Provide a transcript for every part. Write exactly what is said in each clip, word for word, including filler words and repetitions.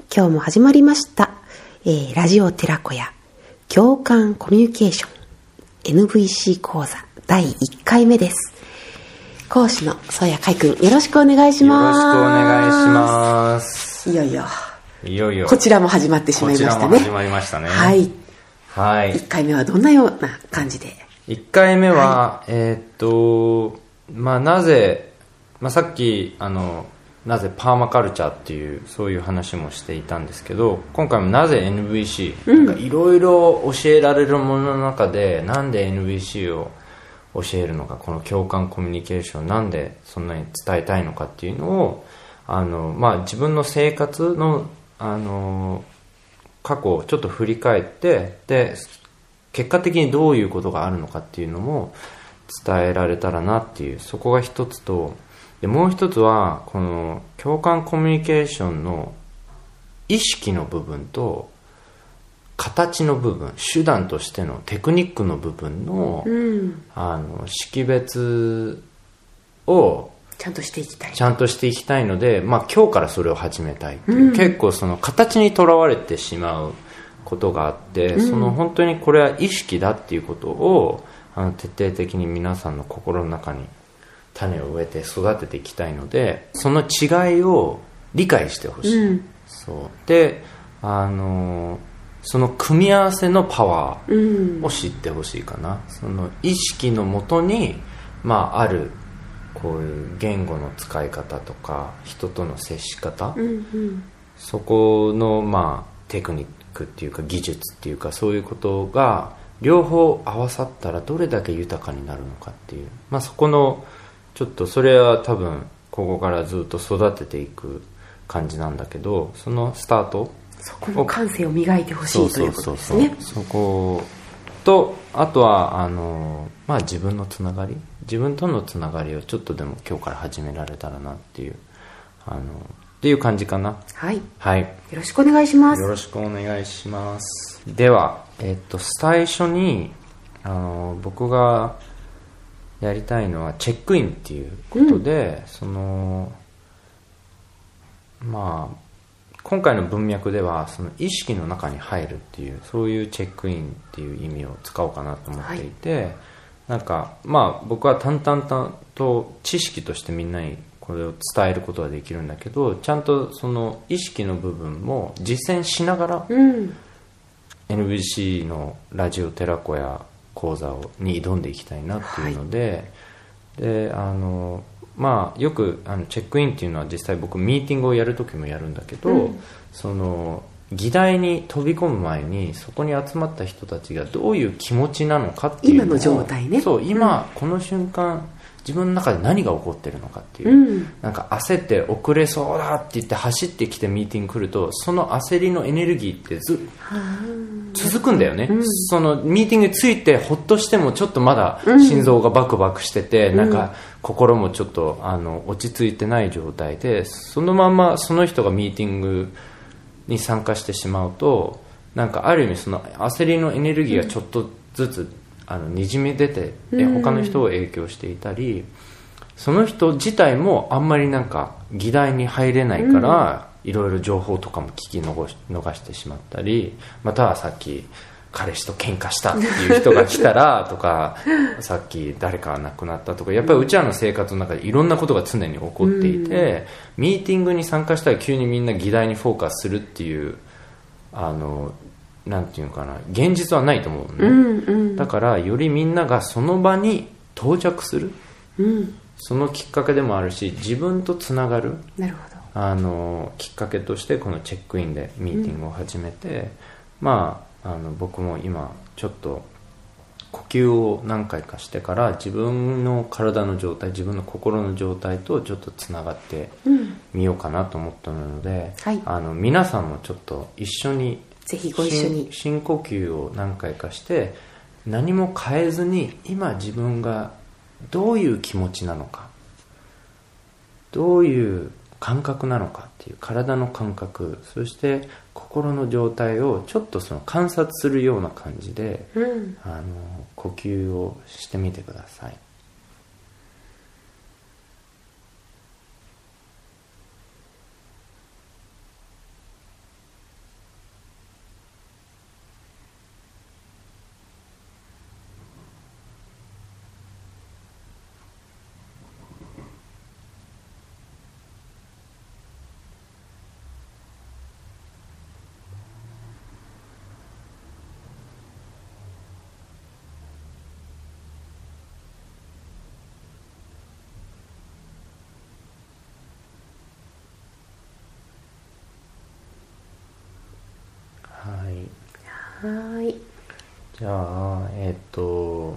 今日も始まりました、えー、ラジオ寺子屋共感コミュニケーション エヌブイシー 講座だいいっかいめです。講師の宗谷海君、よろしくお願いします。 よろしくお願いします。 いよいよいよいよこちらも始まってしまいましたね。 こちらも始まりましたね。 はい、 はい、 いっかいめはどんなような感じで？ いっかいめは、 はい、 えー、っとまあなぜ、まあ、さっきあのなぜパーマカルチャーっていうそういう話もしていたんですけど、今回もなぜ エヌブイシー、いろいろ教えられるものの中でなんで エヌブイシー を教えるのか、この共感コミュニケーションなんでそんなに伝えたいのかっていうのをあの、まあ、自分の生活の、あの過去をちょっと振り返って、で結果的にどういうことがあるのかっていうのも伝えられたらなっていう、そこが一つと、でもう一つはこの共感コミュニケーションの意識の部分と形の部分、手段としてのテクニックの部分の、うん、あの識別をちゃんとしていきたいちゃんとしていきたいので、まあ、今日からそれを始めたいっていう、うん、結構その形にとらわれてしまうことがあって、うん、その本当にこれは意識だっていうことをあの徹底的に皆さんの心の中に種を植えて育てていきたいので、その違いを理解してほしい、うん、そうで、あのその組み合わせのパワーを知ってほしいかな、うん、その意識のもとに、まあ、あるこういう言語の使い方とか人との接し方、うんうん、そこの、まあ、テクニックっていうか技術っていうかそういうことが両方合わさったらどれだけ豊かになるのかっていう、まあ、そこのちょっとそれは多分ここからずっと育てていく感じなんだけど、そのスタート、 そこの感性を磨いてほしいということですね。 そことあとはあの、まあ、自分のつながり、自分とのつながりをちょっとでも今日から始められたらなっていうあのっていう感じかな。 はい、 はい、 よろしくお願いします。 よろしくお願いします。では、えっと、最初にあの僕がやりたいのはチェックインっていうことで、うん、そのまあ今回の文脈ではその意識の中に入るっていう、そういうチェックインっていう意味を使おうかなと思っていて、はい、なんかまあ僕は淡々と知識としてみんなにこれを伝えることはできるんだけど、ちゃんとその意識の部分も実践しながら、うん、エヌブイシー のラジオ寺子屋講座をに挑んでいきたいなっていうので、はい、であのまあよくあのチェックインっていうのは実際僕ミーティングをやるときもやるんだけど、うん、その議題に飛び込む前にそこに集まった人たちがどういう気持ちなのかっていうのを、 今の状態ね、 そう今、うん、この瞬間自分の中で何が起こってるのかっていう、うん、なんか焦って遅れそうだって言って走ってきてミーティング来ると、その焦りのエネルギーってず続くんだよね、うん、そのミーティングについてほっとしてもちょっとまだ心臓がバクバクしてて、うん、なんか心もちょっとあの落ち着いてない状態で、そのままその人がミーティングに参加してしまうと、なんかある意味その焦りのエネルギーがちょっとずつあのにじみ出て、うん、他の人を影響していたり、その人自体もあんまりなんか議題に入れないから、うん、いろいろ情報とかも聞き逃し、逃してしまったり、またはさっき彼氏と喧嘩したっていう人が来たらとかさっき誰かが亡くなったとか、やっぱりうちらの生活の中でいろんなことが常に起こっていて、うん、ミーティングに参加したら急にみんな議題にフォーカスするっていうあのなんていうのかな、現実はないと思うのね、うんうん、だからよりみんながその場に到着する、うん、そのきっかけでもあるし、自分とつながる、 なるほど、 あのきっかけとしてこのチェックインでミーティングを始めて、うん、まあ、あの僕も今ちょっと呼吸を何回かしてから自分の体の状態、自分の心の状態とちょっとつながってみようかなと思ったので、うん、はい、あの皆さんもちょっと一緒にぜひご一緒に深呼吸を何回かして、何も変えずに今自分がどういう気持ちなのか、どういう感覚なのかっていう体の感覚、そして心の状態をちょっとその観察するような感じで、うん、あの呼吸をしてみてください。 はい。 じゃあえっ、ー、と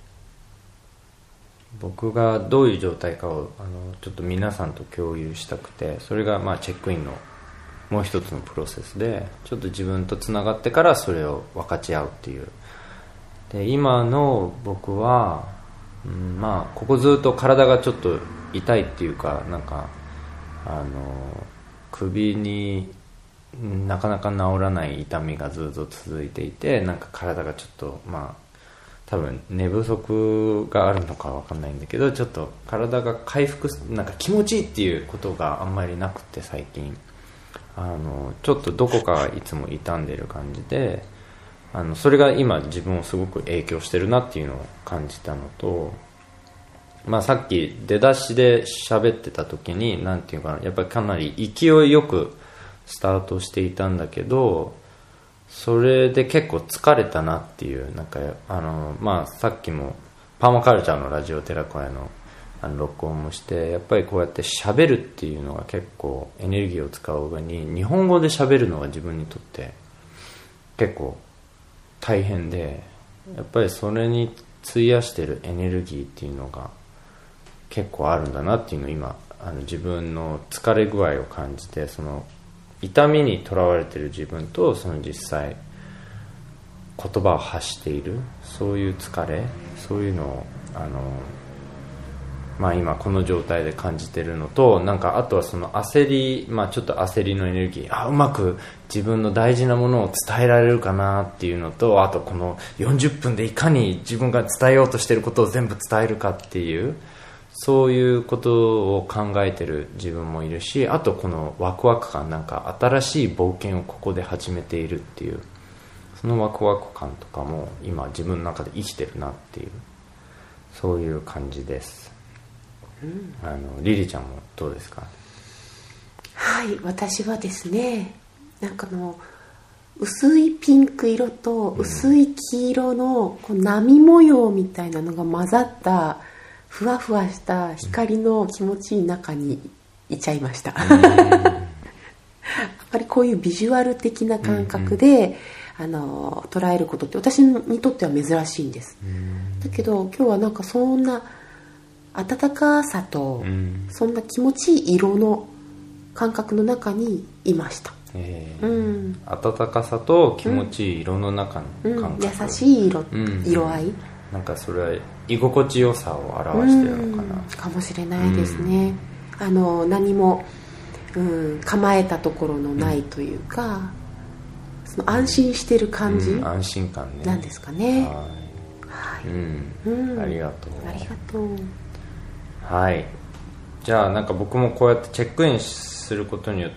僕がどういう状態かをあのちょっと皆さんと共有したくて、それがまあチェックインのもう一つのプロセスで、ちょっと自分とつながってからそれを分かち合うっていう。で今の僕は、うん、まあここずっと体がちょっと痛いっていうか、なんかあの首になかなか治らない痛みがずっと続いていて、なんか体がちょっとまあ多分寝不足があるのかわかんないんだけど、ちょっと体が回復、なんか気持ちいいっていうことがあんまりなくて、最近あのちょっとどこかいつも傷んでる感じで、あのそれが今自分をすごく影響してるなっていうのを感じたのと、まあ、さっき出だしで喋ってた時になんていうかな、やっぱりかなり勢いよくスタートしていたんだけど、それで結構疲れたなっていう、なんかあの、まあ、さっきもパーマカルチャーのラジオ寺子屋のあの録音もして、やっぱりこうやって喋るっていうのが結構エネルギーを使う上に、日本語で喋るのが自分にとって結構大変で、やっぱりそれに費やしてるエネルギーっていうのが結構あるんだなっていうのを今あの自分の疲れ具合を感じて、その痛みにとらわれてる自分と、その実際言葉を発しているそういう疲れ、そういうのをあの、まあ、今この状態で感じてるのと、なんかあとはその焦り、まあ、ちょっと焦りのエネルギー、あうまく自分の大事なものを伝えられるかなっていうのと、あとこのよんじゅっぷんでいかに自分が伝えようとしてることを全部伝えるかっていう、そういうことを考えてる自分もいるし、あとこのワクワク感、なんか新しい冒険をここで始めているっていう、そのワクワク感とかも今自分の中で生きてるなっていう、そういう感じです、うん、あのリリちゃんもどうですか？ はい、私はですね、なんかの薄いピンク色と薄い黄色のこう波模様みたいなのが混ざったふわふわした光の気持ちいい中にいちゃいました。やっぱりこういうビジュアル的な感覚で、うんうん、あの捉えることって私にとっては珍しいんです。だけど今日はなんかそんな温かさと、うん、そんな気持ちいい色の感覚の中にいました。 えーうん、温かさと気持ちいい色の中の感覚、 うん、優しい 色,、うん、色合い、 なんかそれは居心地よさを表してるのかな、うん、 かもしれないですね、うん、あの何も、うん、構えたところのないというか、うん、その安心してる感じ、 うん、安心感ね、 なんですかね。はい、 はい、うんうん、ありがとうありがとう。 はい、じゃあなんか僕もこうやってチェックインすることによって、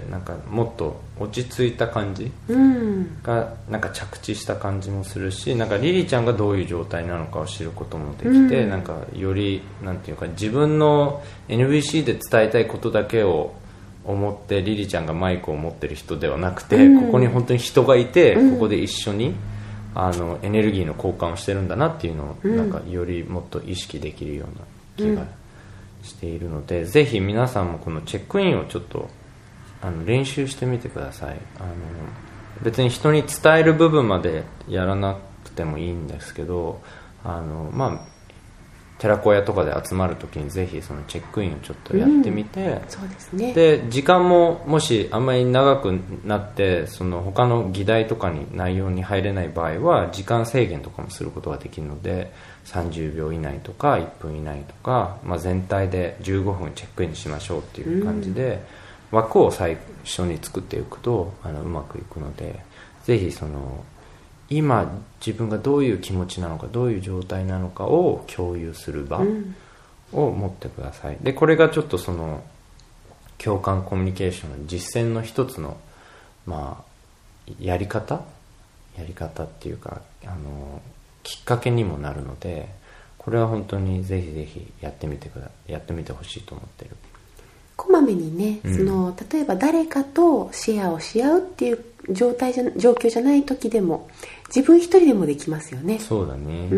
なんかもっと落ち着いた感じがなんか着地した感じもするし、なんかリリちゃんがどういう状態なのかを知ることもできて、なんかよりなんていうか、自分の エヌブイシー で伝えたいことだけを思ってリリちゃんがマイクを持ってる人ではなくて、ここに本当に人がいて、ここで一緒にあのエネルギーの交換をしてるんだなっていうのをなんかよりもっと意識できるような気がしているので、ぜひ皆さんもこのチェックインをちょっとあの練習してみてください。あの別に人に伝える部分までやらなくてもいいんですけど、あのまあ寺子屋とかで集まるときにぜひそのチェックインをちょっとやってみて、 うん、そうですね。 で時間ももしあんまり長くなってその他の議題とかに内容に入れない場合は時間制限とかもすることができるので、さんじゅうびょう以内とかいっぷん以内とか、まあ、全体でじゅうごふんチェックインしましょうっていう感じで、うん、枠を最初に作っていくとあのうまくいくので、ぜひその今自分がどういう気持ちなのか、どういう状態なのかを共有する場を持ってください。でこれがちょっとその共感コミュニケーションの実践の一つの、まあ、やり方やり方っていうか、あのきっかけにもなるので、これは本当にぜひぜひやってみてくだやってみてほしいと思ってる。 こまめにね、うん、その例えば誰かとシェアをし合うっていう状態じゃ状況じゃない時でも自分一人でもできますよね。 そうだね、うん、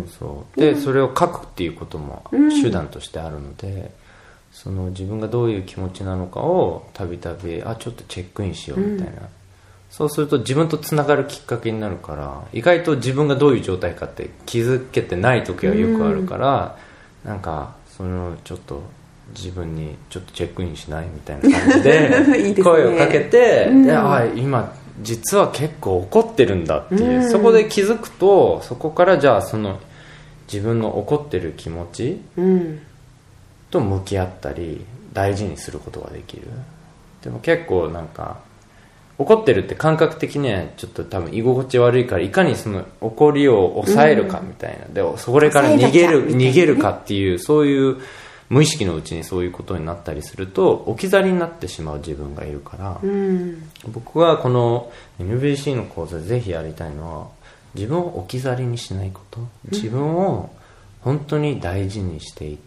そうそうで、うん、それを書くっていうことも手段としてあるので、うん、その自分がどういう気持ちなのかをたびたびあちょっとチェックインしようみたいな、うん、 そうすると自分とつながるきっかけになるから、意外と自分がどういう状態かって気づけてない時はよくあるから、うん、なんかそのちょっと自分にちょっとチェックインしないみたいな感じで声をかけて、いい、ね、で、あ、今実は結構怒ってるんだっていう、うん、そこで気づくと、そこからじゃあその自分の怒ってる気持ちと向き合ったり大事にすることができる。でも結構なんか怒ってるって感覚的にはちょっと多分居心地悪いから、いかにその怒りを抑えるかみたいな、うん、でそれから逃げる、ね、逃げるかっていう、そういう無意識のうちにそういうことになったりすると置き去りになってしまう自分がいるから、うん、僕はこの エヌビーシー の講座でぜひやりたいのは、自分を置き去りにしないこと、自分を本当に大事にしていって、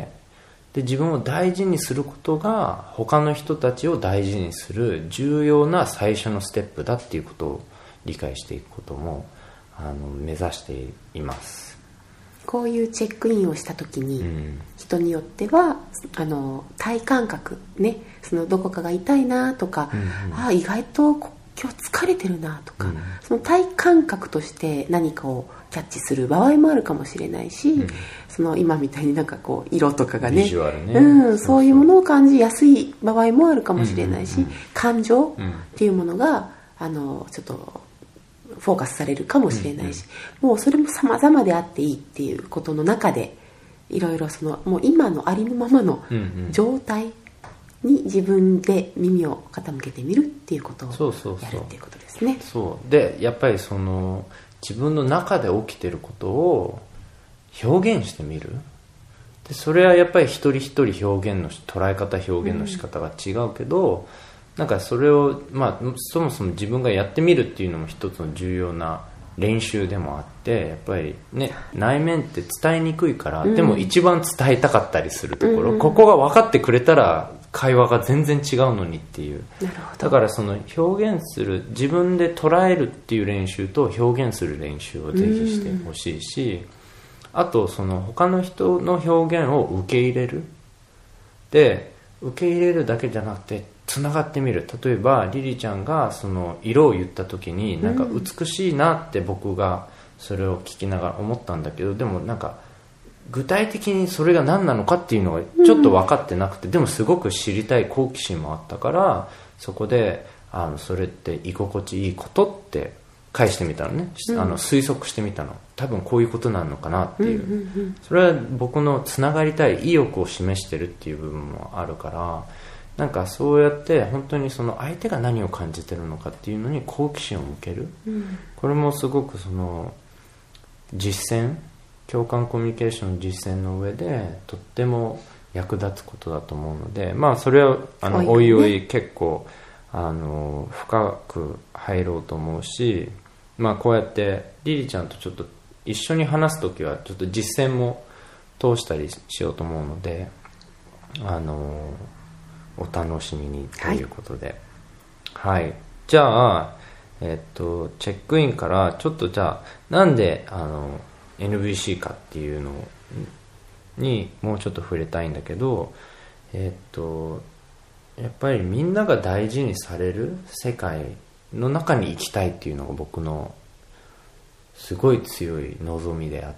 で自分を大事にすることが他の人たちを大事にする重要な最初のステップだっていうことを理解していくこともあの目指しています。 こういうチェックインをした時に、うん、人によってはあの体感覚ね、そのどこかが痛いなとか、うんうん、あ意外と今日疲れてるなとか、うん、その体感覚として何かをキャッチする場合もあるかもしれないし、うん、その今みたいになんかこう色とかがね、 ビジュアルね、 うん、そういうものを感じやすい場合もあるかもしれないし、うんうんうん、感情っていうものがあのちょっとフォーカスされるかもしれないし、うんうん、もうそれも様々であっていいっていうことの中で、いろいろそのもう今のありのままの状態に自分で耳を傾けてみるっていうことをやるっていうことですね。 そうで、やっぱりその自分の中で起きてることを表現してみる。でそれはやっぱり一人一人表現の捉え方、表現の仕方が違うけど、うん、なんかそれを、まあ、そもそも自分がやってみるっていうのも一つの重要な練習でもあって、やっぱりね、内面って伝えにくいから、うん、でも一番伝えたかったりするところ、うん、ここが分かってくれたら会話が全然違うのにっていう。だからその表現する、自分で捉えるっていう練習と表現する練習をぜひしてほしいし、うん、あとその他の人の表現を受け入れる。で受け入れるだけじゃなくてつながってみる。例えばリリちゃんがその色を言った時になんか美しいなって僕がそれを聞きながら思ったんだけど、でもなんか具体的にそれが何なのかっていうのがちょっと分かってなくて、でもすごく知りたい好奇心もあったから、そこであのそれって居心地いいことって返してみたのね、うん、あの推測してみたの。多分こういうことなのかなっていう、うんうんうん、それは僕のつながりたい意欲を示してるっていう部分もあるから、なんかそうやって本当にその相手が何を感じてるのかっていうのに好奇心を向ける、うん、これもすごくその実践、共感コミュニケーションの実践の上でとっても役立つことだと思うので、まあそれはあのおいおい結構あの深く入ろうと思うし、まあこうやってリリちゃんとちょっと一緒に話すときはちょっと実践も通したりしようと思うので、あのお楽しみにということで、はい、はい、じゃあえっとチェックインからちょっとじゃあなんであのエヌブイシー かっていうのにもうちょっと触れたいんだけど、えっとやっぱりみんなが大事にされる世界の中に生きたいっていうのが僕のすごい強い望みであって、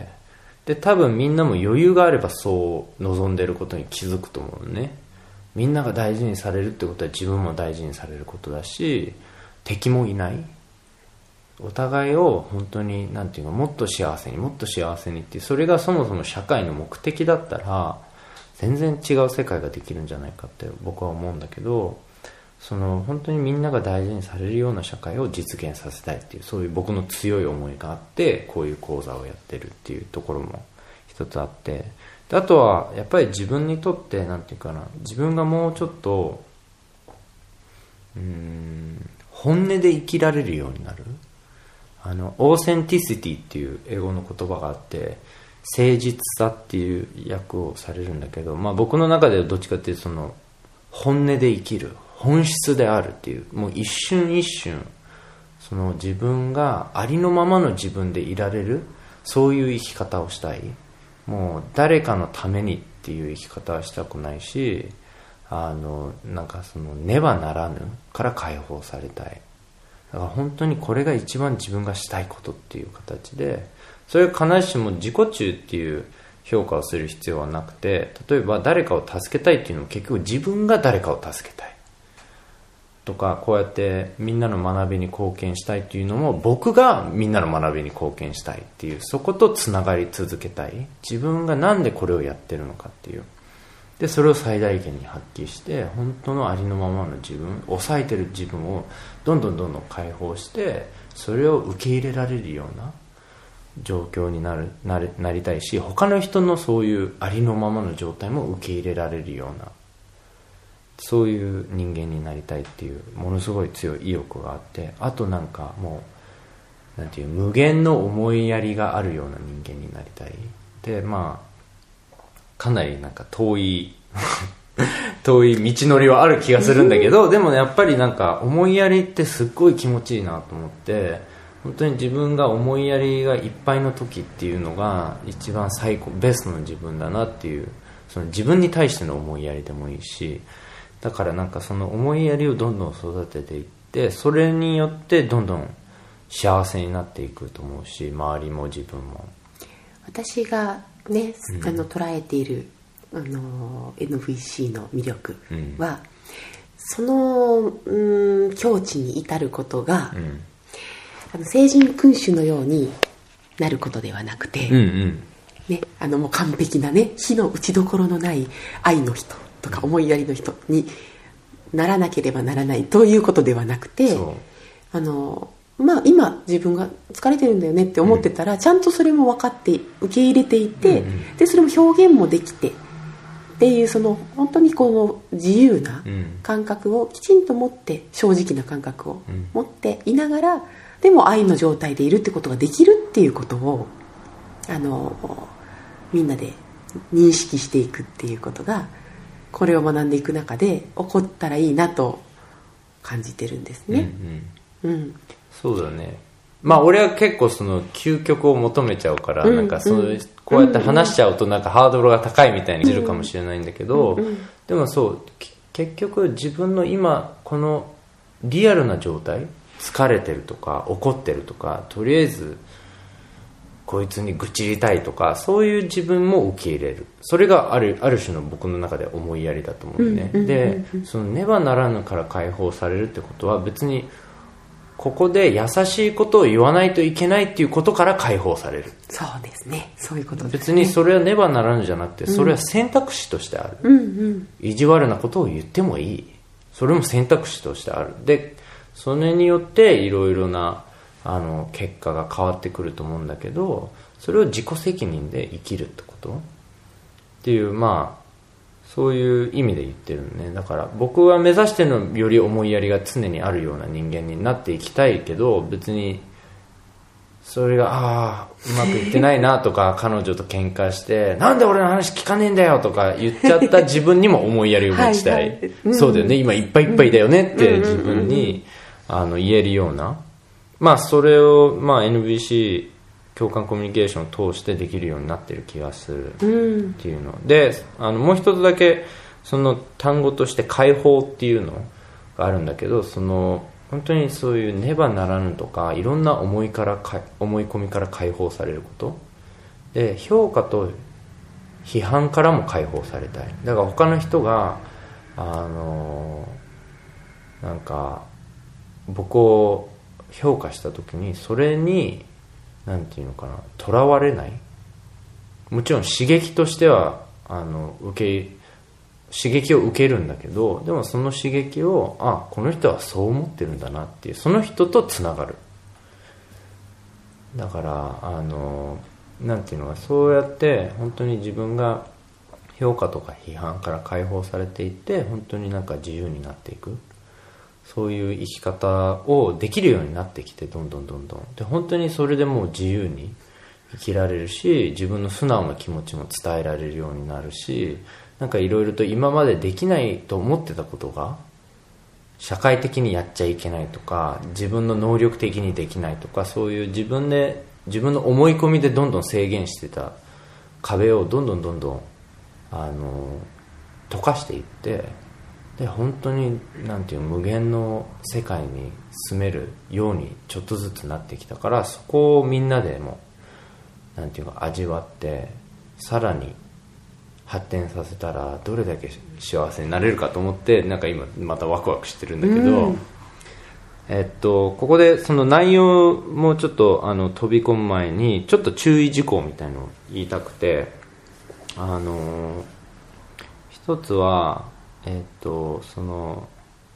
で多分みんなも余裕があればそう望んでることに気づくと思うね。みんなが大事にされるってことは自分も大事にされることだし、敵もいない、お互いを本当になんていうか、もっと幸せにもっと幸せにっていう、それがそもそも社会の目的だったら全然違う世界ができるんじゃないかって僕は思うんだけど、その本当にみんなが大事にされるような社会を実現させたいっていう、そういう僕の強い思いがあって、こういう講座をやってるっていうところも一つあって、であとはやっぱり自分にとってなんていうかな、自分がもうちょっとうーん本音で生きられるようになる。あのオーセンティシティっていう英語の言葉があって、誠実さっていう訳をされるんだけど、まあ僕の中ではどっちかっていうとその本音で生きる、本質であるっていう、もう一瞬一瞬その自分がありのままの自分でいられる、そういう生き方をしたい。もう誰かのためにっていう生き方はしたくないし、あのなんかそのねばならぬから解放されたい。 だから本当にこれが一番自分がしたいことっていう形で、それが必ずしも自己中っていう評価をする必要はなくて、例えば誰かを助けたいっていうのも結局自分が誰かを助けたいとか、こうやってみんなの学びに貢献したいっていうのも僕がみんなの学びに貢献したいっていう、そことつながり続けたい、自分がなんでこれをやってるのかっていう、でそれを最大限に発揮して本当のありのままの自分、抑えてる自分をどんどんどんどん解放して、それを受け入れられるような状況になる、なれ、なりたいし、他の人のそういうありのままの状態も受け入れられるような、そういう人間になりたいっていうものすごい強い意欲があって、あとなんかもうなんていう無限の思いやりがあるような人間になりたい。でまあかなりなんか遠い遠い道のりはある気がするんだけど、でもやっぱりなんか思いやりってすっごい気持ちいいなと思って、本当に自分が思いやりがいっぱいの時っていうのが一番最高ベストの自分だなっていう、その自分に対しての思いやりでもいいし、だからなんかその思いやりをどんどん育てていって、それによってどんどん幸せになっていくと思うし、周りも自分も。 私がね、うん、あの捉えているあの エヌブイシー の魅力は、うん、その、うん、境地に至ることが、うん、あの聖人君主のようになることではなくて、うんうんね、あのもう完璧なね、火の打ちどころのない愛の人とか思いやりの人にならなければならないということではなくて、あのまあ、今自分が疲れてるんだよねって思ってたら、うん、ちゃんとそれも分かって受け入れていて、うんうん、でそれも表現もできてっていう、その本当にこの自由な感覚をきちんと持って、正直な感覚を持っていながら、でも愛の状態でいるってことができるっていうことをあのみんなで認識していくっていうことが、これを学んでいく中で起こったらいいなと感じてるんですね。うん、うんうん、そうだね。 まあ俺は結構その究極を求めちゃうから、うん、なんかそういうこうやって話しちゃうとなんかハードルが高いみたいにするかもしれないんだけど、うんうん、でもそう結局自分の今このリアルな状態、疲れてるとか怒ってるとか、とりあえずこいつに愚痴りたいとか、そういう自分も受け入れる、それがある、ある種の僕の中で思いやりだと思うね、うんうんうんうん、でそのねばならぬから解放されるってことは、別にここで優しいことを言わないといけないっていうことから解放される。 そうですね、そういうことですね。 別にそれはねばならぬじゃなくて、それは選択肢としてある、うんうん、意地悪なことを言ってもいい、それも選択肢としてある。でそれによっていろいろなあの結果が変わってくると思うんだけど、それを自己責任で生きるってことっていう、まあそういう意味で言ってるね。だから僕は目指してるのはより思いやりが常にあるような人間になっていきたいけど、別にそれがああうまくいってないなとか彼女と喧嘩してなんで俺の話聞かねえんだよとか言っちゃった自分にも思いやりを持ちたい、はいはい、うん、そうだよね、今いっぱいいっぱいだよねって自分にあの言えるような、まあそれをまあ エヌブイシー 共感コミュニケーションを通してできるようになってる気がするっていうの、うん、であのもう一つだけその単語として解放っていうのがあるんだけど、その本当にそういうねばならぬとかいろんな思いからか思い込みから解放されることで、評価と批判からも解放されたい。だから他の人があのなんか僕を評価した時にそれになんていうのかな、とらわれない、もちろん刺激としてはあの受け刺激を受けるんだけど、でもその刺激をあこの人はそう思ってるんだなっていう、その人とつながる。だからあのなんていうのか、そうやって本当に自分が評価とか批判から解放されていって本当になんか自由になっていく、そういう生き方をできるようになってきて、どんどんどんどんで本当にそれでもう自由に生きられるし、自分の素直な気持ちも伝えられるようになるし、なんかいろいろと今までできないと思ってたことが社会的にやっちゃいけないとか、自分の能力的にできないとか、そういう自分で自分の思い込みでどんどん制限してた壁をどんどんどんどんあの溶かしていって、 で本当になんていう無限の世界に住めるようにちょっとずつなってきたから、そこをみんなでもなんていうか味わってさらに発展させたらどれだけ幸せになれるかと思って、なんか今またワクワクしてるんだけど、うん、えっとここでその内容もちょっとあの飛び込む前にちょっと注意事項みたいのを言いたくて、あの一つはえっとその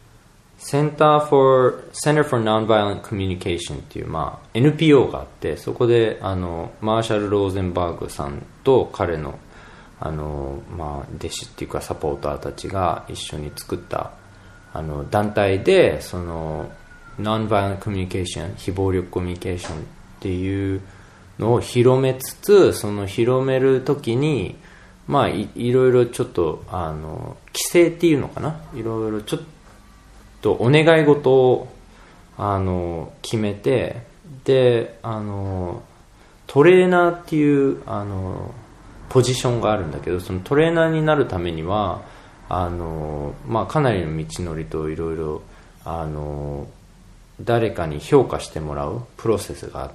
Center for Center for Nonviolent Communication っていう、まあ、エヌピーオー があって、そこであのマーシャル・ローゼンバーグさんと彼のあの、まあ、弟子っていうかサポーターたちが一緒に作ったあの団体で、その Nonviolent Communication 非暴力コミュニケーションっていうのを広めつつ、その広めるときにまあ い, いろいろちょっとあの規制っていうのかな、いろいろちょっとお願い事をあの決めて、であのトレーナーっていうあのポジションがあるんだけど、そのトレーナーになるためにはあの、まあ、かなりの道のりといろいろあの誰かに評価してもらうプロセスがあって、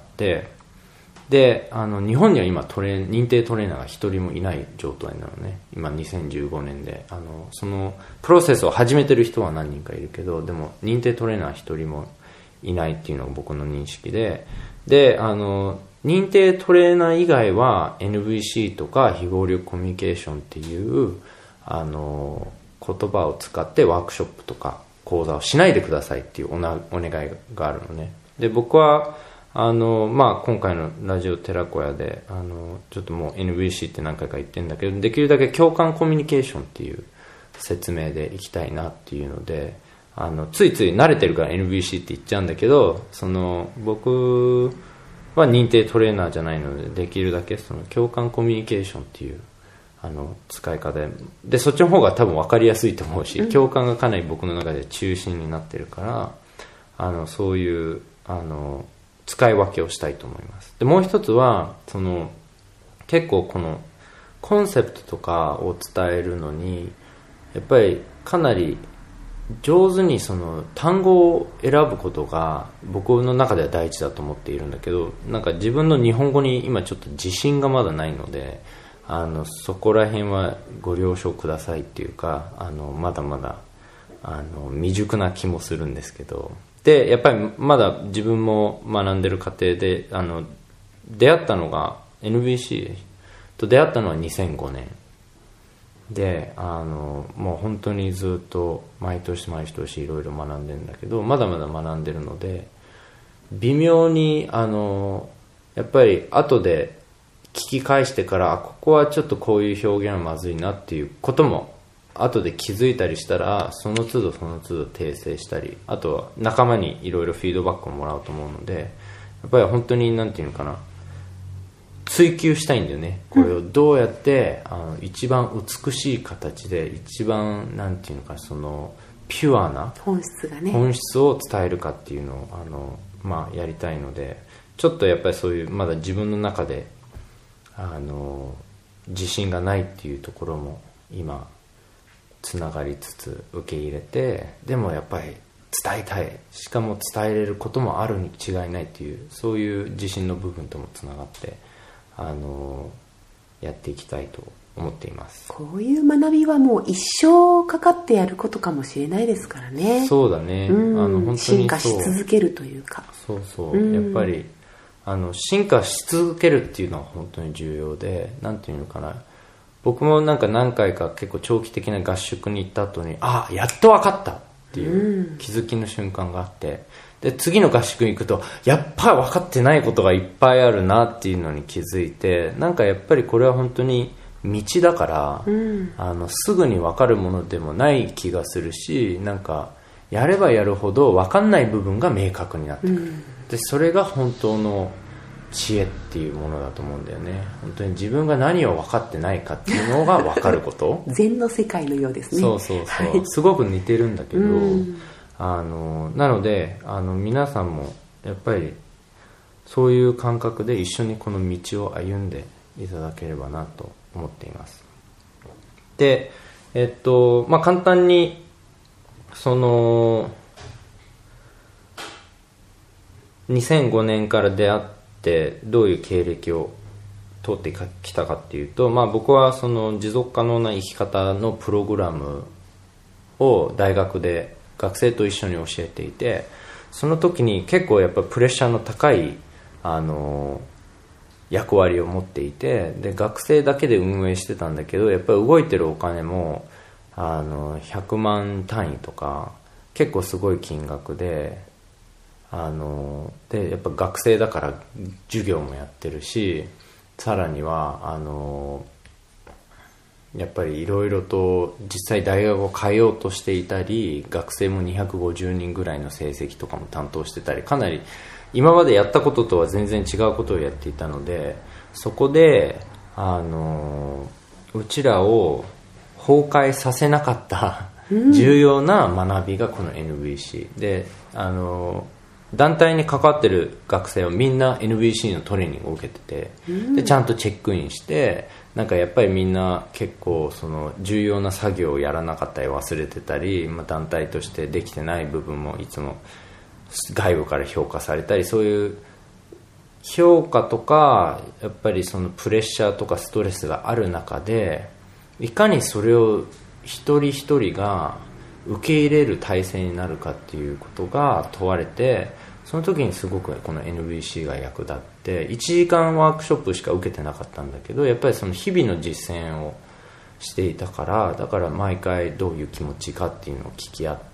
であの日本には今トレ認定トレーナーが一人もいない状態なのね。今にせんじゅうごねんであのそのプロセスを始めてる人は何人かいるけど、でも認定トレーナー一人もいないっていうのが僕の認識で、であの認定トレーナー以外は エヌブイシー とか非暴力コミュニケーションっていうあの言葉を使ってワークショップとか講座をしないでくださいっていうおなお願いがあるのね。で僕はあのまあ、今回のラジオ寺子屋であのちょっともう エヌブイシー って何回か言ってるんだけど、できるだけ共感コミュニケーションっていう説明でいきたいなっていうので、あのついつい慣れてるから エヌブイシー って言っちゃうんだけど、その僕は認定トレーナーじゃないので、できるだけその共感コミュニケーションっていうあの使い方で、でそっちの方が多分分かりやすいと思うし、うん、共感がかなり僕の中で中心になってるから、あのそういうあの使い分けをしたいと思います。でもう一つはその結構このコンセプトとかを伝えるのにやっぱりかなり上手にその単語を選ぶことが僕の中では第一だと思っているんだけど、なんか自分の日本語に今ちょっと自信がまだないので、あのそこら辺はご了承くださいっていうか、あのまだまだあの未熟な気もするんですけど、でやっぱりまだ自分も学んでる過程であの出会ったのが エヌブイシー と出会ったのはにせんごねんで、あのもう本当にずっと毎年毎年いろいろ学んでるんだけど、まだまだ学んでるので微妙にあのやっぱり後で聞き返してから、ここはちょっとこういう表現はまずいなっていうことも後で気づいたりしたら、その都度その都度訂正したり、あとは仲間にいろいろフィードバックをもらうと思うので、やっぱり本当になんていうのかな、追求したいんだよね。これをどうやって、うん、あの一番美しい形で一番なんていうのか、そのピュアな本質がね、 本質を伝えるかっていうのをあの、まあ、やりたいので、ちょっとやっぱりそういうまだ自分の中であの自信がないっていうところも今つながりつつ受け入れて、でもやっぱり伝えたい、しかも伝えれることもあるに違いないっていう、そういう自信の部分ともつながってあのやっていきたいと思っています。 こういう学びはもう一生かかってやることかもしれないですからね。 そうだね、うん、あの本当に進化し続けるというか、 そうそう、うん、やっぱりあの進化し続けるっていうのは本当に重要で、なんていうのかな、僕もなんか何回か結構長期的な合宿に行った後に、あ、やっと分かったっていう気づきの瞬間があって、で次の合宿に行くとやっぱ分かってないことがいっぱいあるなっていうのに気づいて、なんかやっぱりこれは本当に道だから、うん、あのすぐに分かるものでもない気がするし、なんかやればやるほど分かんない部分が明確になってくる、うん、でそれが本当の知恵っていうものだと思うんだよね。本当に自分が何を分かってないかっていうのが分かること禅の世界のようですね。 そうそうそう、はい、すごく似てるんだけど、うん、あのなのであの皆さんもやっぱりそういう感覚で一緒にこの道を歩んでいただければなと思っています。で、えっとまあ、簡単にそのにせんごねんから出会ってどういう経歴を通ってきたかっていうと、まあ、僕はその持続可能な生き方のプログラムを大学で学生と一緒に教えていて、その時に結構やっぱプレッシャーの高いあの役割を持っていて、で学生だけで運営してたんだけど、やっぱり動いてるお金もあのひゃくまん単位とか結構すごい金額で、あのでやっぱ学生だから授業もやってるし、さらにはあのやっぱりいろいろと実際大学を変えようとしていたり、学生もにひゃくごじゅうにんぐらいの成績とかも担当してたり、かなり今までやったこととは全然違うことをやっていたので、そこであのうちらを崩壊させなかった重要な学びがこの エヌブイシー で、あの団体に関わってる学生はみんな エヌブイシー のトレーニングを受けてて、でちゃんとチェックインして、なんかやっぱりみんな結構その重要な作業をやらなかったり忘れてたり、まあ、団体としてできてない部分もいつも外部から評価されたり、そういう評価とかやっぱりそのプレッシャーとかストレスがある中で、いかにそれを一人一人が受け入れる体制になるかっていうことが問われて、その時にすごくこの エヌブイシー が役立って、いちじかんワークショップしか受けてなかったんだけど、やっぱりその日々の実践をしていたから、だから毎回どういう気持ちかっていうのを聞き合って、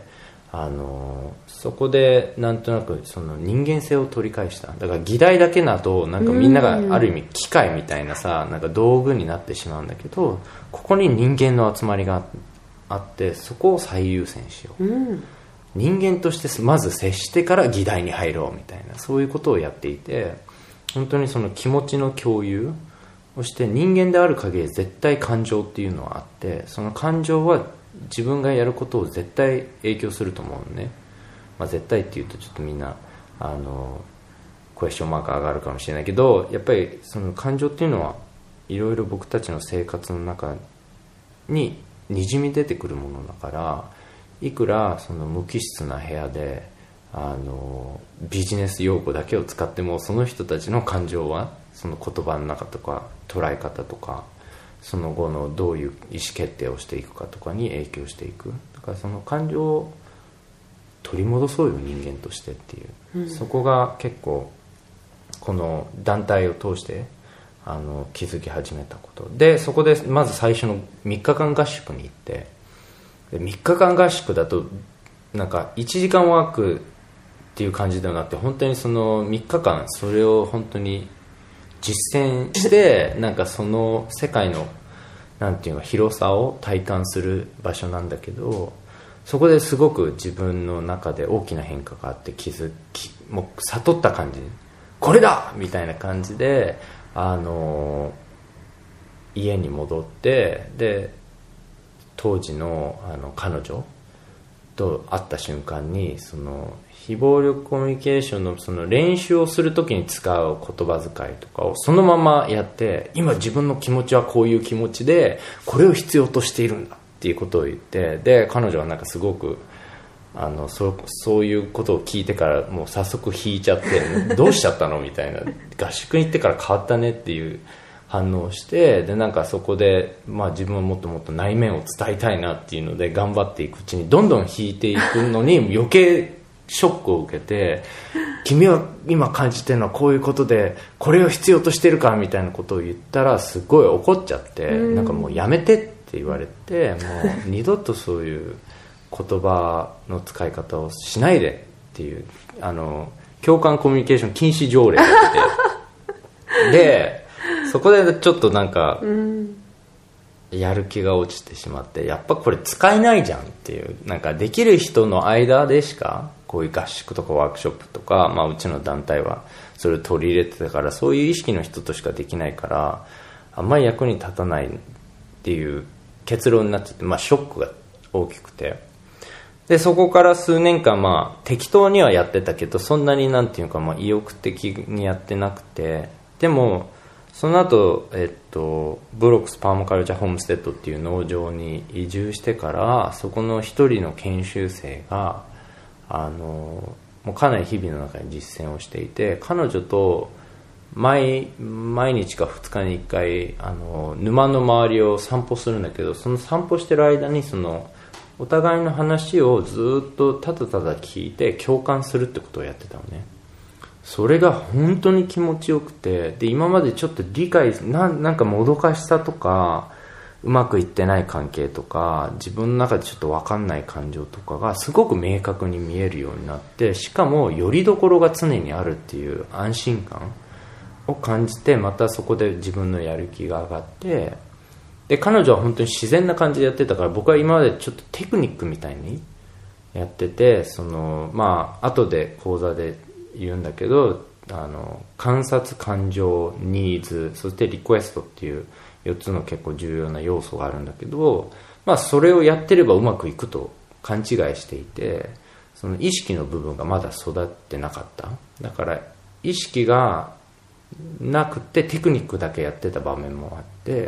あのそこでなんとなくその人間性を取り返した。だから議題だけだとなんかみんながある意味機械みたいなさ、なんか道具になってしまうんだけど、ここに人間の集まりがあって、そこを最優先しよう、うん、人間としてまず接してから議題に入ろうみたいな、そういうことをやっていて、本当にその気持ちの共有をして、人間である限り絶対感情っていうのはあって、その感情は自分がやることを絶対影響すると思うのね、まあ、絶対っていうとちょっとみんなあのクエスチョンマーク上がるかもしれないけど、やっぱりその感情っていうのはいろいろ僕たちの生活の中ににじみ出てくるものだから、いくらその無機質な部屋であのビジネス用語だけを使っても、その人たちの感情はその言葉の中とか捉え方とか、その後のどういう意思決定をしていくかとかに影響していく。だからその感情を取り戻そうよ人間としてっていう、うん、そこが結構この団体を通してあの気づき始めたことで、そこでまず最初のみっかかん合宿に行って、でみっかかん合宿だとなんかいちじかんワークっていう感じではなくて、本当にそのみっかかんそれを本当に実践してなんかその世界のなんていうか広さを体感する場所なんだけど、そこですごく自分の中で大きな変化があって、気づきもう悟った感じ、これだみたいな感じであの家に戻って、で当時 の, あの彼女と会った瞬間に、その非暴力コミュニケーション の, その練習をするときに使う言葉遣いとかをそのままやって、今自分の気持ちはこういう気持ちでこれを必要としているんだっていうことを言って、で彼女はなんかすごくあの そ, そういうことを聞いてからもう早速引いちゃってどうしちゃったのみたいな、合宿に行ってから変わったねっていう反応して、でなんかそこで、まあ、自分はもっともっと内面を伝えたいなっていうので頑張っていくうちにどんどん引いていくのに余計ショックを受けて、君は今感じてるのはこういうことでこれを必要としてるかみたいなことを言ったらすごい怒っちゃって、なんかもうやめてって言われて、もう二度とそういう言葉の使い方をしないでっていうあの共感コミュニケーション禁止条例があってでそこでちょっとなんかやる気が落ちてしまって、やっぱこれ使えないじゃんっていう、なんかできる人の間でしかこういう合宿とかワークショップとか、まあ、うちの団体はそれを取り入れてたから、そういう意識の人としかできないからあんまり役に立たないっていう結論になっちゃって、まあ、ショックが大きくて、でそこから数年間、まあ、適当にはやってたけどそんなになんていうか、まあ、意欲的にやってなくて、でもその後、えっとブロックスパーマカルチャーホームステッドっていう農場に移住してから、そこの一人の研修生があのもうかなり日々の中で実践をしていて、彼女と毎, 毎日かふつかにいっかいあの沼の周りを散歩するんだけど、その散歩してる間にそのお互いの話をずっとただただ聞いて共感するってことをやってたのね。それが本当に気持ちよくて、で今までちょっと理解 な, なんかもどかしさとかうまくいってない関係とか自分の中でちょっと分かんない感情とかがすごく明確に見えるようになって、しかもよりどころが常にあるっていう安心感を感じて、またそこで自分のやる気が上がって、で彼女は本当に自然な感じでやってたから、僕は今までちょっとテクニックみたいにやってて、そのまあ後で講座で言うんだけど、あの観察、感情、ニーズ、そしてリクエストっていうよっつの結構重要な要素があるんだけど、まあそれをやってればうまくいくと勘違いしていて、その意識の部分がまだ育ってなかった。だから意識がなくてテクニックだけやってた場面もあって、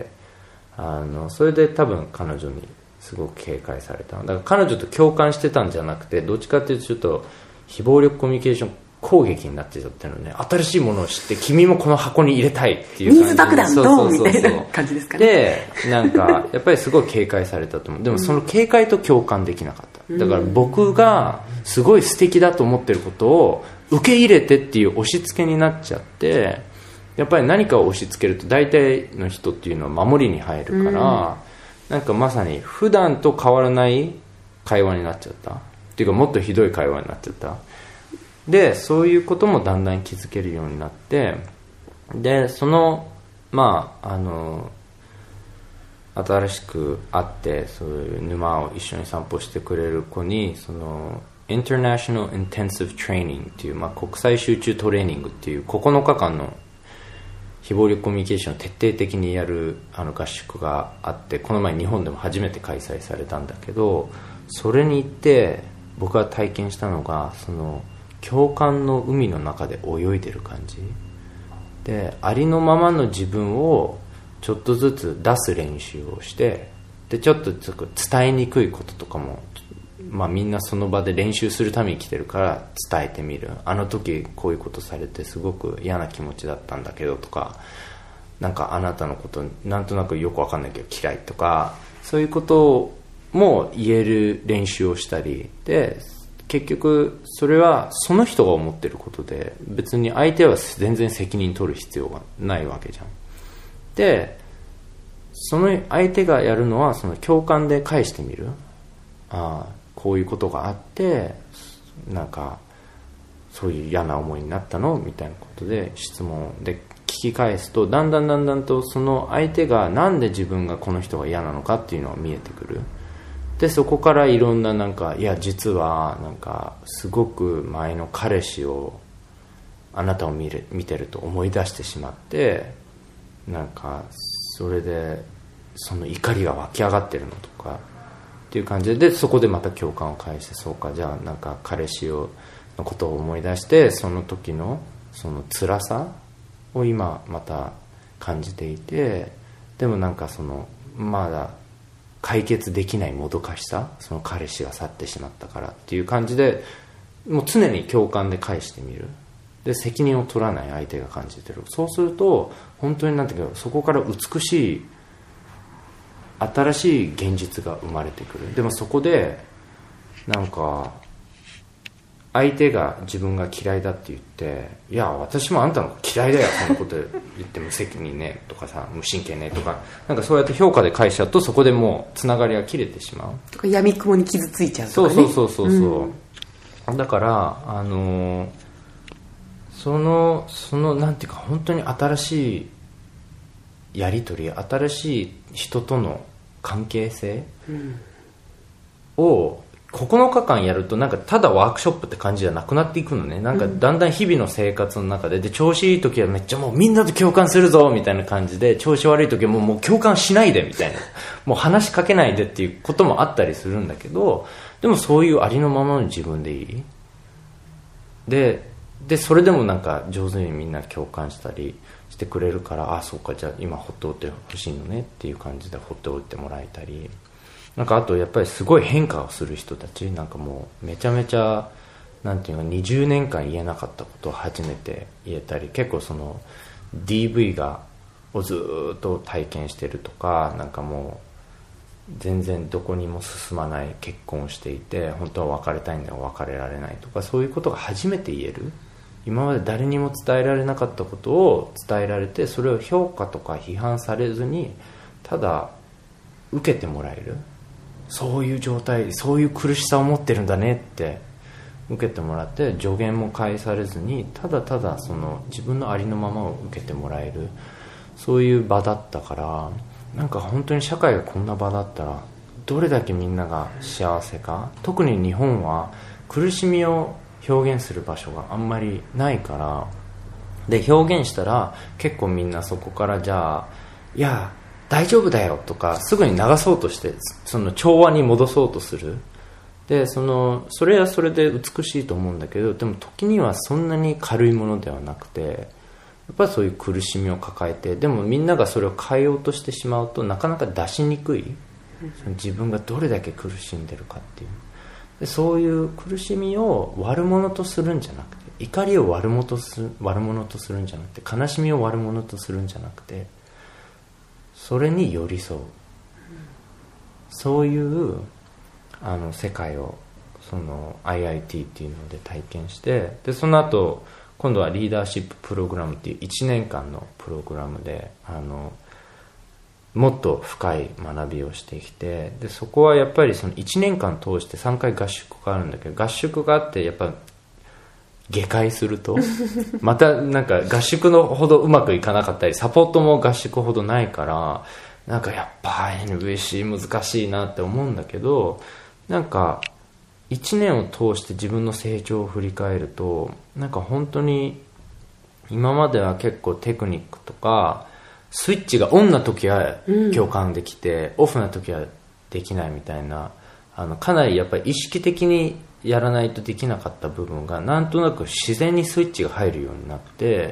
あのそれで多分彼女にすごく警戒された。だから彼女と共感してたんじゃなくて、どっちかっていうとちょっと非暴力コミュニケーション攻撃になってちゃってるのね。新しいものを知って君もこの箱に入れたいっていう感じ。 ニーズ爆弾ドーンみたいな感じですかね。 でなんかやっぱりすごい警戒されたと思う。でもその警戒と共感できなかった。だから僕がすごい素敵だと思ってることを受け入れてっていう押し付けになっちゃって、やっぱり何かを押し付けると大体の人っていうのは守りに入るから、なんかまさに普段と変わらない会話になっちゃったっていうか、もっとひどい会話になっちゃった。でそういうこともだんだん気づけるようになって、でそのまああの新しく会ってそういう沼を一緒に散歩してくれる子に、そのインターナショナルインテンシブトレーニングっていう、まあ、国際集中トレーニングっていうここのかかんの非暴力コミュニケーションを徹底的にやるあの合宿があって、この前日本でも初めて開催されたんだけど、それに行って僕が体験したのが、その共感の海の中で泳いでる感じで、ありのままの自分をちょっとずつ出す練習をして、でちょっと伝えにくいこととかも、まあ、みんなその場で練習するために来てるから伝えてみる。あの時こういうことされてすごく嫌な気持ちだったんだけどとか、なんかあなたのことなんとなくよくわかんないけど嫌いとか、そういうことも言える練習をしたりで、結局それはその人が思ってることで、別に相手は全然責任取る必要がないわけじゃん。でその相手がやるのはその共感で返してみる。ああこういうことがあってなんかそういう嫌な思いになったのみたいなことで質問で聞き返すと、だんだんだんだんとその相手がなんで自分がこの人が嫌なのかっていうのが見えてくる。でそこからいろんななんか、いや実はなんかすごく前の彼氏をあなたを見る見てると思い出してしまって、なんかそれでその怒りが湧き上がってるのとかっていう感じで、でそこでまた共感を返して、そうかじゃあなんか彼氏をのことを思い出して、その時のその辛さを今また感じていて、でもなんかそのまだ解決できないもどかしさ、その彼氏が去ってしまったからっていう感じで、もう常に共感で返してみる。で責任を取らない相手が感じてる。そうすると本当になんていうか、そこから美しい新しい現実が生まれてくる。でもそこでなんか相手が自分が嫌いだって言って、いや私もあんたの嫌いだよそんなこと言って無責任ねとかさ、無神経ねとか、なんかそうやって評価で返しちゃうと、そこでもうつながりが切れてしまうとか、やみくもに傷ついちゃうとかね。 そうそうそうそうそう、うん、だからあのー、そのそのなんていうか、本当に新しいやり取り、新しい人との関係性をここのかかんやると、なんかただワークショップって感じじゃなくなっていくのね。なんかだんだん日々の生活の中で、で調子いい時はめっちゃもうみんなと共感するぞみたいな感じで、調子悪い時はもう、もう共感しないでみたいな、もう話しかけないでっていうこともあったりするんだけど、でもそういうありのままの自分でいいで、 でそれでもなんか上手にみんな共感したりしてくれるから、あそうかじゃあ今放っておいてほしいのねっていう感じで放っておいてもらえたり、なんかあとやっぱりすごい変化をする人たち、なんかもうめちゃめちゃなんていうかにじゅうねんかん言えなかったことを初めて言えたり、結構その ディーブイ がをずっと体験してるとか、なんかもう全然どこにも進まない結婚をしていて本当は別れたいんだけど別れられないとか、そういうことが初めて言える。今まで誰にも伝えられなかったことを伝えられて、それを評価とか批判されずにただ受けてもらえる、そういう状態、そういう苦しさを持ってるんだねって受けてもらって、助言も返されずにただただその自分のありのままを受けてもらえる、そういう場だったから、なんか本当に社会がこんな場だったらどれだけみんなが幸せか。特に日本は苦しみを表現する場所があんまりないから、で表現したら結構みんなそこからじゃあいや大丈夫だよとかすぐに流そうとして、その調和に戻そうとする。でそのそれはそれで美しいと思うんだけど、でも時にはそんなに軽いものではなくて、やっぱりそういう苦しみを抱えて、でもみんながそれを変えようとしてしまうとなかなか出しにくい、その自分がどれだけ苦しんでるかっていう、でそういう苦しみを悪者とするんじゃなくて、怒りを悪者とする、悪者とするんじゃなくて、悲しみを悪者とするんじゃなくて、それに寄り添う、そういうあの世界をその アイアイティー っていうので体験して、でその後今度はリーダーシッププログラムっていういちねんかんのプログラムであのもっと深い学びをしてきて、でそこはやっぱりそのいちねんかん通してさんかい合宿があるんだけど、合宿があってやっぱ下界するとまたなんか合宿のほどうまくいかなかったり、サポートも合宿ほどないから、なんかやっぱ エヌブイシー 難しいなって思うんだけど、なんかいちねんを通して自分の成長を振り返ると、なんか本当に今までは結構テクニックとかスイッチがオンな時は共感できて、うん、オフな時はできないみたいな、あのかなりやっぱり意識的にやらないとできなかった部分がなんとなく自然にスイッチが入るようになって、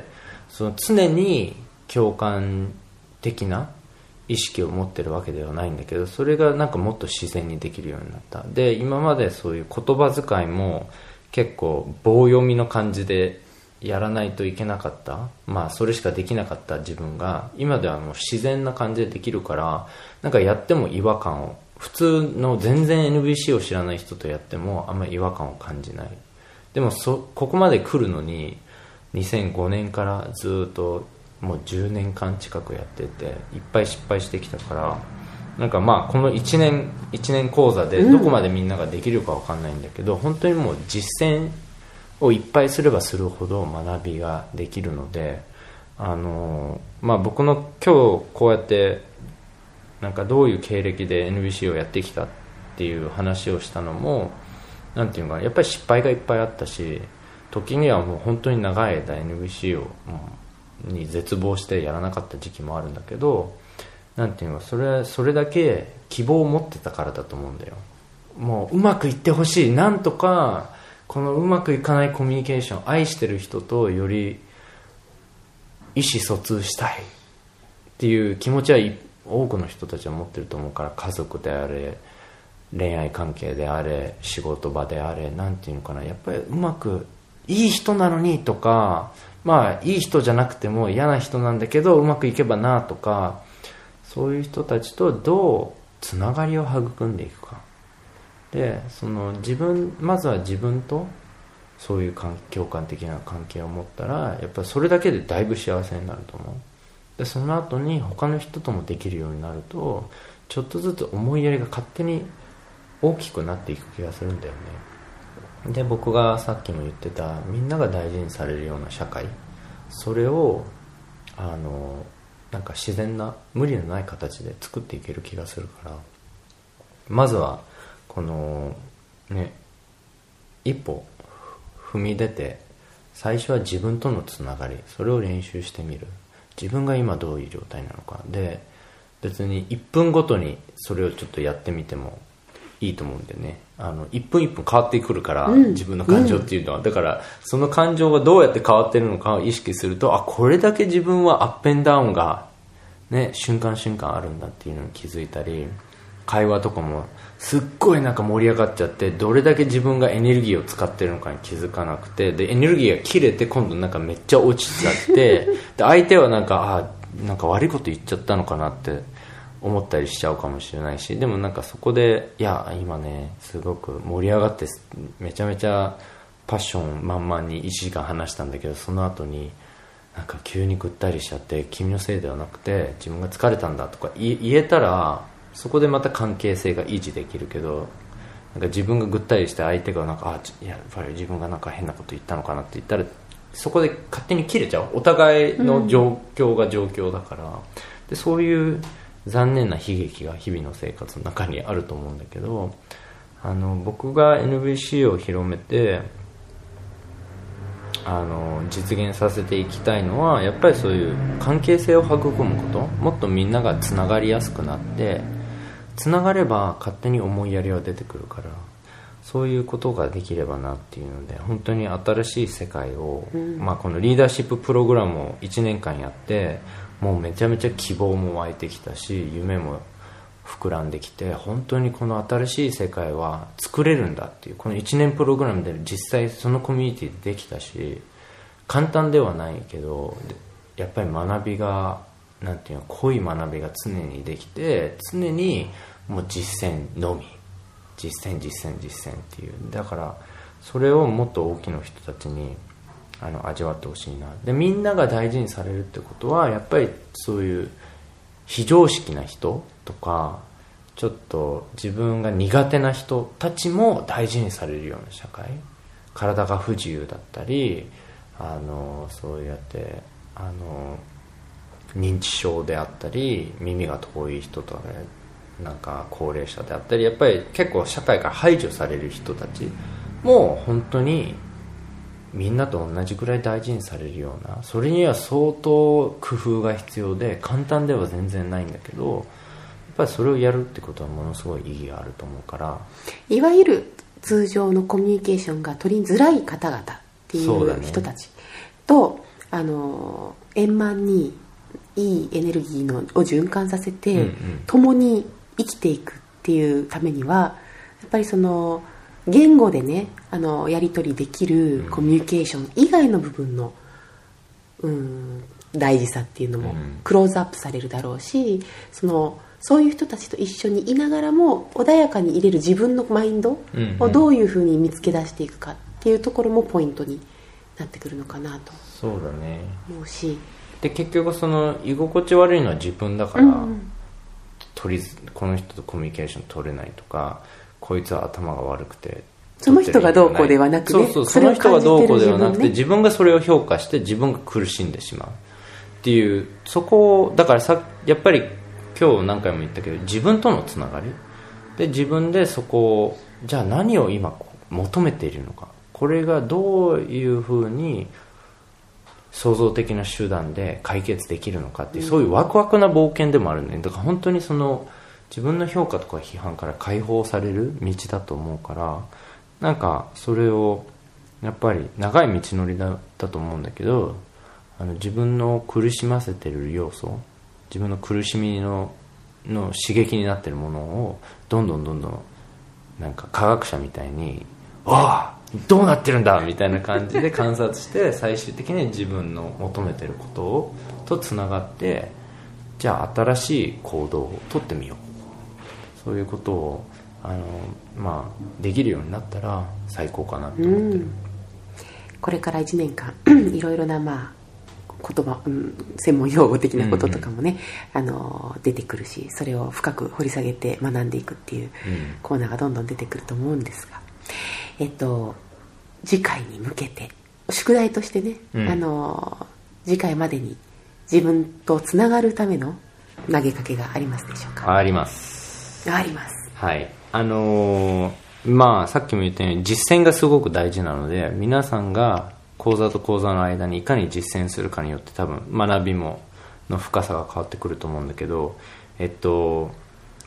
その常に共感的な意識を持ってるわけではないんだけど、それがなんかもっと自然にできるようになった。で今までそういう言葉遣いも結構棒読みの感じでやらないといけなかった、まあそれしかできなかった自分が今ではもう自然な感じでできるから、なんかやっても違和感を、普通の全然 エヌブイシー を知らない人とやってもあんまり違和感を感じない。でもそここまで来るのににせんごねんからずっともうじゅうねんかん近くやってていっぱい失敗してきたから、なんかまあこのいちねんいちねん講座でどこまでみんなができるか分かんないんだけど、うん、本当にもう実践をいっぱいすればするほど学びができるので、あのまあ僕の今日こうやってなんかどういう経歴で エヌブイシー をやってきたっていう話をしたのも、なんていうかやっぱり失敗がいっぱいあったし、時にはもう本当に長い間 エヌブイシー をに絶望してやらなかった時期もあるんだけど、なんていうの、それそれだけ希望を持ってたからだと思うんだよ。もううまくいってほしい、なんとかこのうまくいかないコミュニケーション、愛してる人とより意思疎通したいっていう気持ちは多くの人たちは持ってると思うから、家族であれ恋愛関係であれ仕事場であれ、なんていうのかな、やっぱりうまくいい人なのにとか、まあいい人じゃなくても嫌な人なんだけどうまくいけばなとか、そういう人たちとどうつながりを育んでいくかで、その自分まずは自分とそういう共感的な関係を持ったら、やっぱりそれだけでだいぶ幸せになると思う。でその後に他の人ともできるようになると、ちょっとずつ思いやりが勝手に大きくなっていく気がするんだよね。で僕がさっきも言ってたみんなが大事にされるような社会、それをあのなんか自然な無理のない形で作っていける気がするから、まずはこのね一歩踏み出て、最初は自分とのつながり、それを練習してみる。自分が今どういう状態なのかで、別にいっぷんごとにそれをちょっとやってみてもいいと思うんだよね。あの一分一分変わってくるから、うん、自分の感情っていうのは、うん、だからその感情がどうやって変わってるのかを意識すると、あ、これだけ自分はアップンダウンが、ね、瞬間瞬間あるんだっていうのに気づいたり、会話とかもすっごいなんか盛り上がっちゃって、どれだけ自分がエネルギーを使ってるのかに気づかなくて、でエネルギーが切れて今度なんかめっちゃ落ちちゃってで相手はなんか、あ、なんか悪いこと言っちゃったのかなって思ったりしちゃうかもしれないし、でもなんかそこで、いや今ねすごく盛り上がってめちゃめちゃパッション満々にいちじかん話したんだけど、その後になんか急にぐったりしちゃって、君のせいではなくて自分が疲れたんだとか言えたら、そこでまた関係性が維持できるけど、なんか自分がぐったりして相手がなんか、あ、やっぱり自分がなんか変なこと言ったのかなって言ったら、そこで勝手に切れちゃう。お互いの状況が状況だから、うん、でそういう残念な悲劇が日々の生活の中にあると思うんだけど、あの僕が エヌブイシー を広めてあの実現させていきたいのは、やっぱりそういう関係性を育むこと、もっとみんながつながりやすくなって、つながれば勝手に思いやりは出てくるから、そういうことができればなっていうので、本当に新しい世界を、うん、まあ、このリーダーシッププログラムをいちねんかんやって、もうめちゃめちゃ希望も湧いてきたし、夢も膨らんできて、本当にこの新しい世界は作れるんだっていう、このいちねんプログラムで実際そのコミュニティでできたし、簡単ではないけど、やっぱり学びがなんていうの、濃い学びが常にできて、常にもう実践のみ、実践実践実践っていう、だからそれをもっと大きな人たちにあの味わってほしいな。でみんなが大事にされるってことは、やっぱりそういう非常識な人とか、ちょっと自分が苦手な人たちも大事にされるような社会、体が不自由だったり、あのそうやってあの認知症であったり、耳が遠い人とか、ね、なんか高齢者であったり、やっぱり結構社会から排除される人たちも本当にみんなと同じくらい大事にされるような、それには相当工夫が必要で、簡単では全然ないんだけど、やっぱりそれをやるってことはものすごい意義があると思うから、 いわゆる通常のコミュニケーションが取りづらい方々っていう人たちと、ね、あの円満にいいエネルギーのを循環させて、うんうん、共に生きていくっていうためには、やっぱりその言語でね、あのやり取りできるコミュニケーション以外の部分の、うん、大事さっていうのもクローズアップされるだろうし、そのそういう人たちと一緒にいながらも穏やかにいれる自分のマインドをどういうふうに見つけ出していくかっていうところもポイントになってくるのかなとそうだね思うし、 で結局その居心地悪いのは自分だから、うん、取りこの人とコミュニケーション取れないとか、こいつは頭が悪くて、 その人がどうこうではなくね、 そうそう、その人がどうこうではなくて、自分がそれを評価して自分が苦しんでしまうっていう、そこをだからさ、やっぱり今日何回も言ったけど、自分とのつながりで、自分でそこをじゃあ何を今求めているのか、これがどういうふうに創造的な手段で解決できるのかっていう、そういうワクワクな冒険でもあるんだよ。だから本当にその自分の評価とか批判から解放される道だと思うから、なんかそれをやっぱり長い道のりだったと思うんだけど、あの自分の苦しませてる要素、自分の苦しみのの刺激になってるものをどんどんどんどんなんか科学者みたいに、ああどうなってるんだみたいな感じで観察して最終的に自分の求めてることをとつながって、じゃあ新しい行動をとってみよう、そういうことをあの、まあ、できるようになったら最高かなと思ってる。 これからいちねんかんいろいろな、まあ言葉、うん、専門用語的なこととかもね、うんうん、あの出てくるし、それを深く掘り下げて学んでいくっていうコーナーがどんどん出てくると思うんですが、えっと次回に向けて宿題としてね、うん、あの次回までに自分とつながるための投げかけがありますでしょうか。 あります。 あります。 はい。あのー、まあさっきも言ったように実践がすごく大事なので、皆さんが講座と講座の間にいかに実践するかによって多分学びもの深さが変わってくると思うんだけど、えっと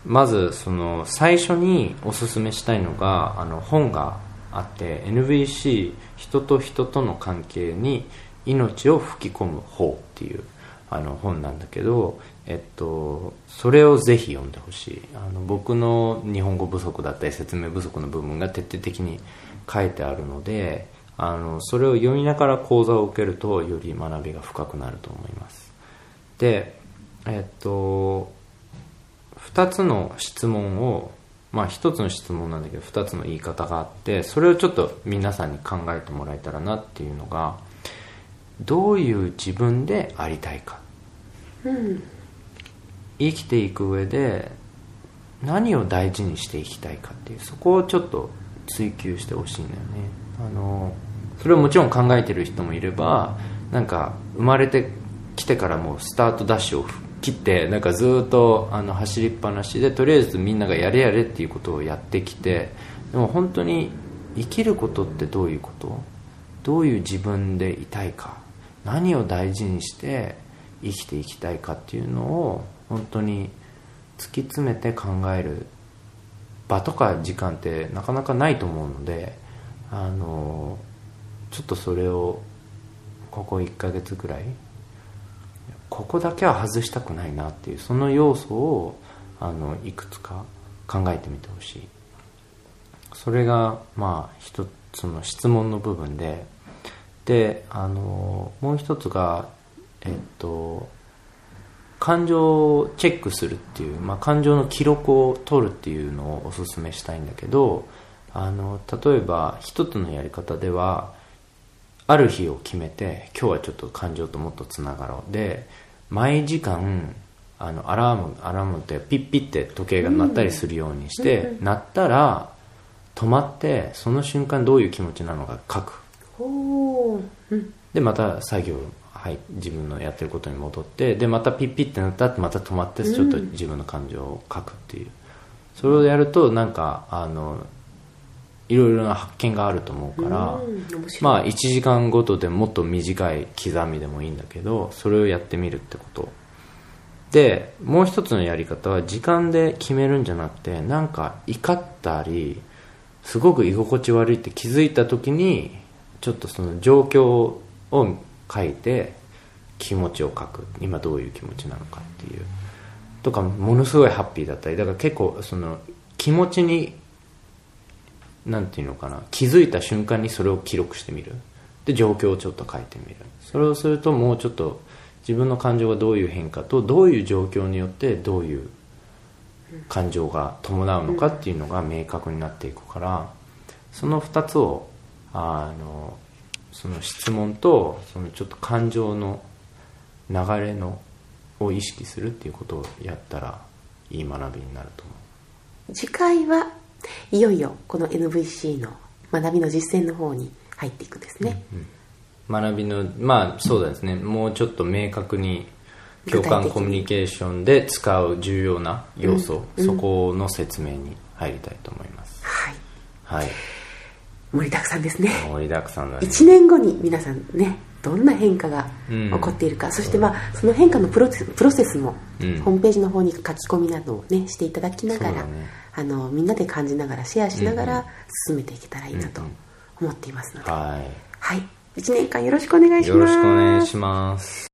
まずその最初におすすめしたいのがあの本があって エヌブイシー 人と人との関係に命を吹き込む方っていうあの本なんだけど、えっと、それをぜひ読んでほしい。あの僕の日本語不足だったり説明不足の部分が徹底的に書いてあるので、あのそれを読みながら講座を受けるとより学びが深くなると思います。で、えっとふたつの質問を、まあひとつの質問なんだけどふたつの言い方があって、それをちょっと皆さんに考えてもらえたらなっていうのが、どういう自分でありたいか、うん、生きていく上で何を大事にしていきたいかっていう、そこをちょっと追求してほしいんだよね。あのそれをもちろん考えてる人もいれば、なんか生まれてきてからもうスタートダッシュを切ってなんかずっとあの走りっぱなしで、とりあえずみんながやれやれっていうことをやってきて、でも本当に生きることってどういうこと、どういう自分でいたいか、何を大事にして生きていきたいかっていうのを本当に突き詰めて考える場とか時間ってなかなかないと思うので、あのちょっとそれをここいっかげつぐらい、ここだけは外したくないなっていう、その要素をあのいくつか考えてみてほしい。それがまあ一つの質問の部分で、であのもう一つが、えっと、感情をチェックするっていう、まあ、感情の記録を取るっていうのをおすすめしたいんだけど、あの例えば一つのやり方では、ある日を決めて今日はちょっと感情ともっとつながろうで、毎時間あのアラームアラームってピッピッって時計が鳴ったりするようにして、うん、鳴ったら止まってその瞬間どういう気持ちなのか書く。 おー、うん、 でまた作業、はい、自分のやってることに戻って、でまたピッピッってなったってまた止まってちょっと自分の感情を書くっていう、それをやるとなんかあのいろいろな発見があると思うから、まあいちじかんごとでもっと短い刻みでもいいんだけど、それをやってみるってことで、もう一つのやり方は時間で決めるんじゃなくて、なんか怒ったりすごく居心地悪いって気づいた時にちょっとその状況を書いて気持ちを書く、今どういう気持ちなのかっていうとか、ものすごいハッピーだったり、だから結構その気持ちになんていうのかな、気づいた瞬間にそれを記録してみる。で状況をちょっと書いてみる。それをするともうちょっと自分の感情がどういう変化とどういう状況によってどういう感情が伴うのかっていうのが明確になっていくから、そのふたつをあのその質問とそのちょっと感情の流れのを意識するっていうことをやったらいい学びになると思う。 次回はいよいよこの エヌブイシー の学びの実践の方に入っていくんですね、うんうん、学びのまあそうですね、もうちょっと明確に共感コミュニケーションで使う重要な要素、うん、そこの説明に入りたいと思います、 はい、 はい、 盛りだくさんですね。 盛りだくさんだね。 いちねんごに皆さんね、どんな変化が起こっているか、うん、そして、まあ、その変化のプロセス、プロセスも、うん、ホームページの方に書き込みなどを、ね、していただきながら、ね、あのみんなで感じながらシェアしながら進めていけたらいいなと思っていますので、 うんうん、はい、 はい、いちねんかんよろしくお願いします。 よろしくお願いします。